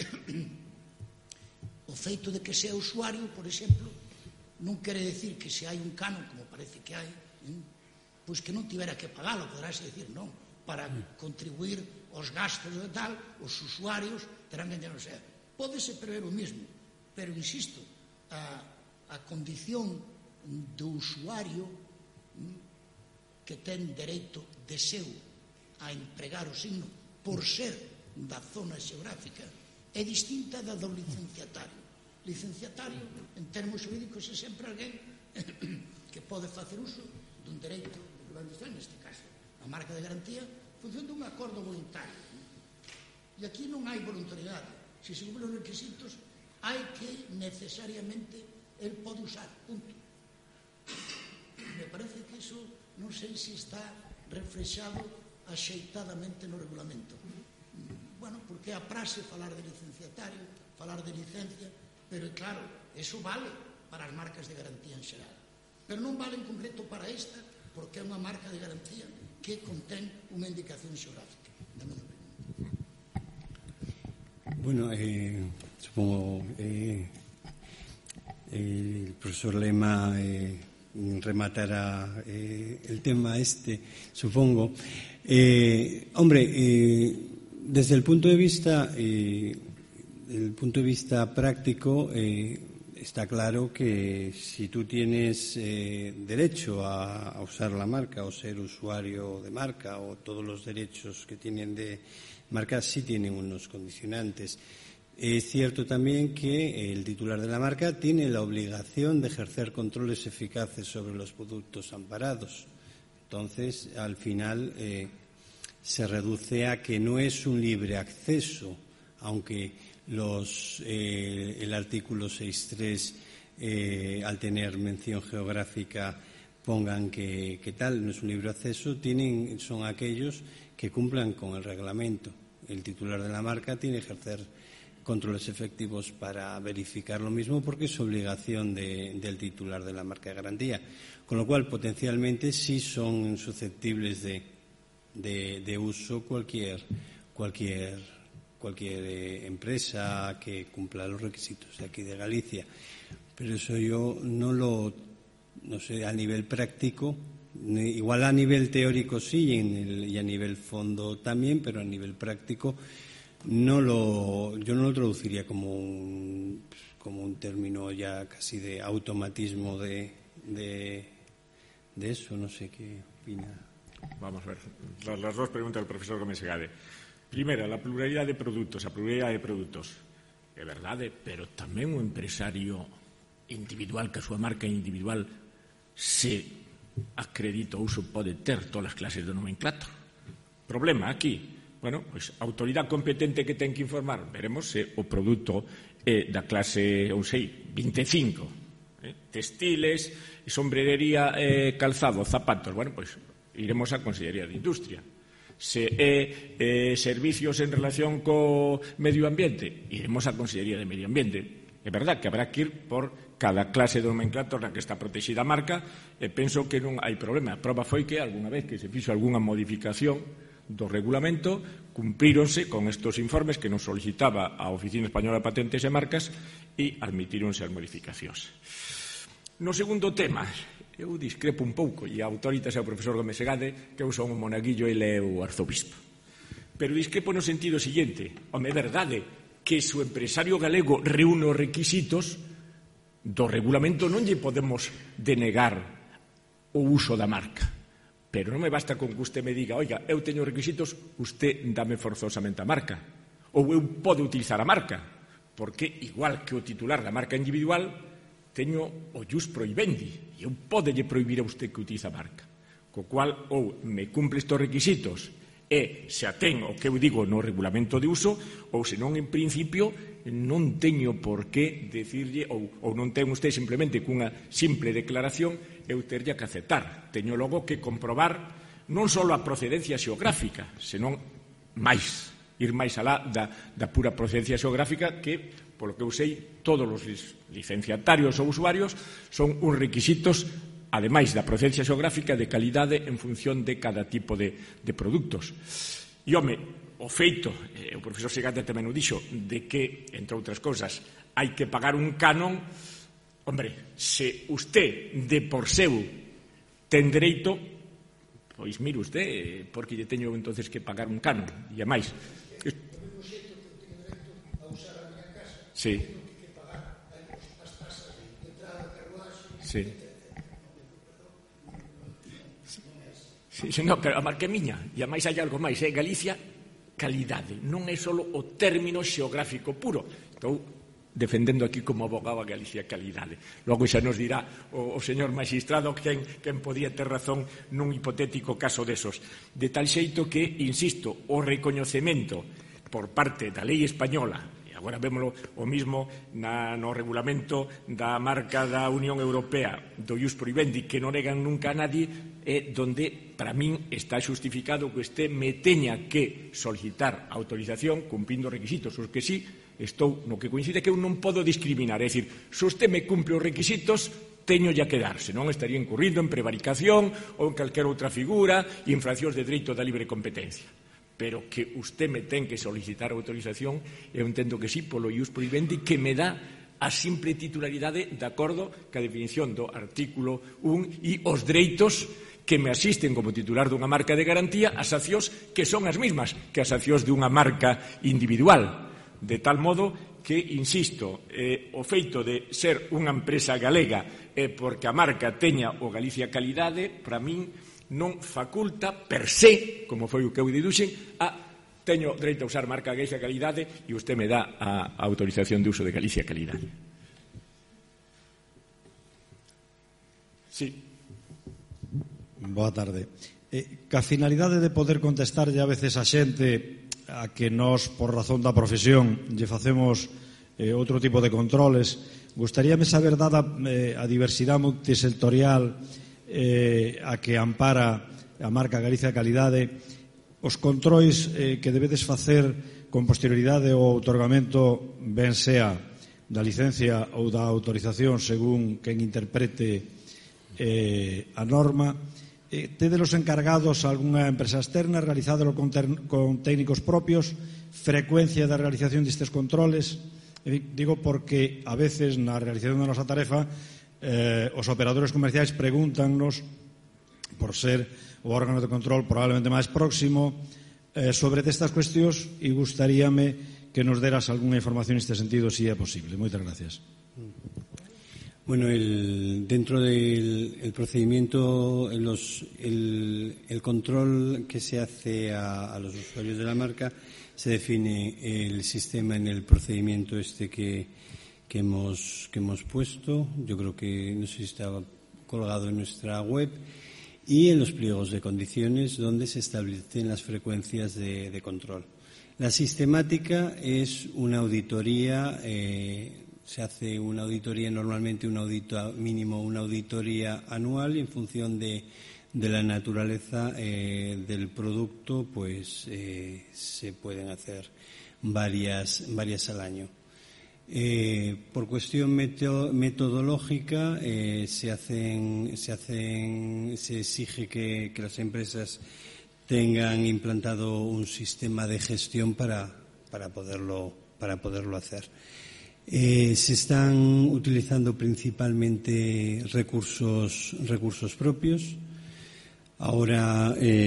o feito de que sea usuario, por exemplo, non quere decir que se hai un canon, como parece que hai, pois que non tivera que pagalo, poderase decir non, para contribuir aos gastos de tal, os usuarios terán que entender, o sea, pódese prever o mismo, pero insisto, a condición do usuario que ten dereito de seu a empregar o signo por ser da zona xeográfica é distinta da do licenciatario. Licenciatario, en termos jurídicos, é sempre alguén que pode facer uso dun dereito, neste caso, a marca de garantía, función dun acordo voluntario. E aquí non hai voluntariedade. Se se cumplen os requisitos, hai que necesariamente el pode usar, punto. Me parece que iso non sei se está reflexado axeitadamente no regulamento. Bueno, porque a praxe falar de licenciatario, falar de licencia, pero claro, eso vale para as marcas de garantía en xeral. Pero non vale en concreto para esta, porque é unha marca de garantía que contén unha indicación xeográfica. Bueno, supongo el profesor Lema rematará el tema supongo. Desde el punto de vista práctico, está claro que si tú tienes derecho a usar la marca o ser usuario de marca o todos los derechos que tienen de marca, sí tienen unos condicionantes. Es cierto también que el titular de la marca tiene la obligación de ejercer controles eficaces sobre los productos amparados. Entonces, al final, se reduce a que no es un libre acceso, aunque el artículo 6.3, al tener mención geográfica, pongan que tal, no es un libre acceso, son aquellos que cumplan con el reglamento. El titular de la marca tiene que ejercer controles efectivos para verificar lo mismo, porque es obligación del titular de la marca de garantía. Con lo cual, potencialmente, sí son susceptibles de uso cualquier empresa que cumpla los requisitos de aquí de Galicia. Pero eso yo no sé, a nivel práctico, igual a nivel teórico sí y a nivel fondo también, pero a nivel práctico yo no lo traduciría como un término ya casi de automatismo de eso. No sé qué opina. Vamos a ver, las dos preguntas del profesor Gómez Segade. Primera, la pluralidad de productos, é verdade, pero tamén un empresario individual, que a súa marca individual se acredita o uso pode ter todas as clases de nomenclator. Problema aquí, pois a autoridade competente que ten que informar, veremos se o produto é da clase, 25, textiles, sombrerería, calzado, zapatos, pois iremos á Consellería de Industria. Se é servicios en relación co medio ambiente, iremos á Consellería de Medio Ambiente. É verdad que habrá que ir por cada clase de nomenclator na que está protexida a marca, e penso que non hai problema. A proba foi que algunha vez que se fixo algunha modificación do regulamento, cumpríronse con estos informes que nos solicitaba a Oficina Española de Patentes e Marcas e admitíronse as modificacións. No segundo tema, eu discrepo un pouco, e a autoritas é o profesor Gómez Segade, que eu son un monaguillo e ele é o arzobispo. Pero discrepo no sentido seguinte: home, é verdade que se o empresario galego reúne os requisitos do regulamento, non lle podemos denegar o uso da marca. Pero non me basta con que usted me diga, oiga, eu teño requisitos, usted dame forzosamente a marca. Ou eu podo utilizar a marca, porque igual que o titular da marca individual, teño o jus prohibendi, e eu podelle prohibir a usted que utiliza a marca. Co cual, ou me cumple estes requisitos e se atén o que eu digo no regulamento de uso, ou senón, en principio, non teño por que decirlle, ou non ten usted simplemente cunha simple declaración, eu terlle que aceptar. Teño logo que comprobar non só a procedencia xeográfica, senón máis, ir máis alá da pura procedencia xeográfica, que polo que eu sei, todos os licenciatarios ou usuarios son uns requisitos, ademais da procedencia xeográfica, de calidade en función de cada tipo de produtos. E, home, o feito, o profesor Segata tamén o dixo, de que, entre outras cousas, hai que pagar un canon, hombre, se usted de por seu ten dereito, pois mire usted, porque lle teño entonces que pagar un canon, e a máis. Sí. Sí. Sí, no, pero a marca é miña, e a máis hai algo máis, é Galicia calidade, non é só o término xeográfico puro. Estou defendendo aquí como abogado a Galicia calidade. Logo xa nos dirá o señor magistrado quen podía ter razón nun hipotético caso desos. De tal xeito que, insisto, o recoñecemento por parte da lei española, agora vémolo o mismo no regulamento da marca da Unión Europea do ius prohibendi, que non negan nunca a nadie, é donde, para min, está xustificado que este me teña que solicitar autorización cumprindo requisitos, os que sí, estou no que coincide que eu non podo discriminar, é dicir, se usted me cumpre os requisitos, teño ya que dar, senón estaría incurrindo en prevaricación ou en calquera outra figura, infraccións de dereito da libre competencia. Pero que usted me ten que solicitar autorización, eu entendo que sí, polo ius prohibendi, que me dá a simple titularidade de acordo ca definición do artículo 1 e os dereitos que me asisten como titular dunha marca de garantía as accións que son as mesmas que as accións dunha marca individual. De tal modo que, insisto, o feito de ser unha empresa galega porque a marca teña o Galicia calidade, para min, non faculta per se, como foi o que eu diduxen, teño dereito a usar marca Galicia calidade e usted me dá a autorización de uso de Galicia calidade. Sí. Boa tarde. Ca finalidade de poder contestarlle a veces a xente a que nós, por razón da profesión, lle facemos outro tipo de controles, gustaríame saber, dada a diversidade multisectorial a que ampara a marca Galicia Calidade, os controis que debedes facer con posterioridade ao outorgamento, ben sea da licencia ou da autorización según quen interprete a norma, tedelos encargados a algunha empresa externa, realizádelo con técnicos propios, frecuencia da realización destes controles. Digo porque a veces na realización da nosa tarefa os operadores comerciais pregúntannos, por ser o órgano de control probablemente máis próximo, sobre estas cuestións, e gustaríame que nos deras algunha información neste sentido, se é posible. Moitas gracias. Bueno, dentro del procedimiento, el control que se hace a los usuarios de la marca, se define el sistema en el procedimiento que hemos puesto. Yo creo que, no sé si está colgado en nuestra web, y en los pliegos de condiciones donde se establecen las frecuencias de control. La sistemática es una auditoría, se hace una auditoría, normalmente mínimo una auditoría anual, y en función de la naturaleza del producto, pues se pueden hacer varias al año. Por cuestión metodológica se exige que las empresas tengan implantado un sistema de gestión para poderlo hacer. Se están utilizando principalmente recursos propios. Ahora,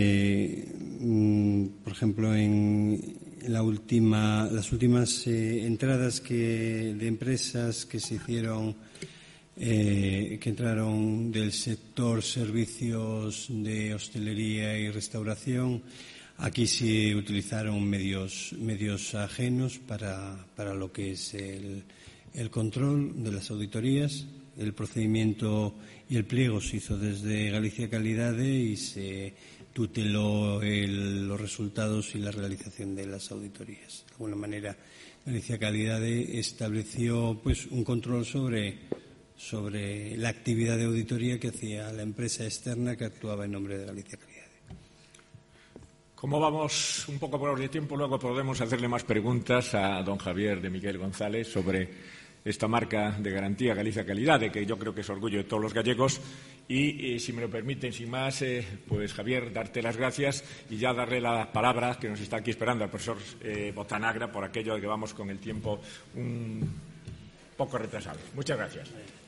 por ejemplo, en las últimas entradas de empresas que se hicieron, que entraron del sector servicios de hostelería y restauración, aquí se utilizaron medios ajenos para lo que es el control de las auditorías. El procedimiento y el pliego se hizo desde Galicia Calidade y se tuteló los resultados y la realización de las auditorías. De alguna manera, Galicia Calidade estableció pues un control sobre la actividad de auditoría que hacía la empresa externa que actuaba en nombre de Galicia Calidade. Como vamos un poco por de tiempo, luego podemos hacerle más preguntas a don Javier de Miguel González sobre esta marca de garantía Galicia Calidad, de que yo creo que es orgullo de todos los gallegos. Y si me lo permiten, sin más, pues Javier, darte las gracias y ya darle la palabra que nos está aquí esperando al profesor Botanagra, por aquello de que vamos con el tiempo un poco retrasado. Muchas gracias.